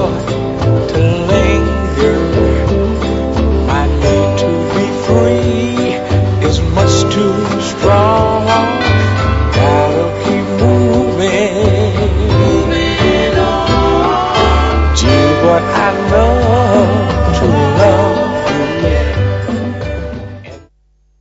thought to linger. My need to be free is much too strong.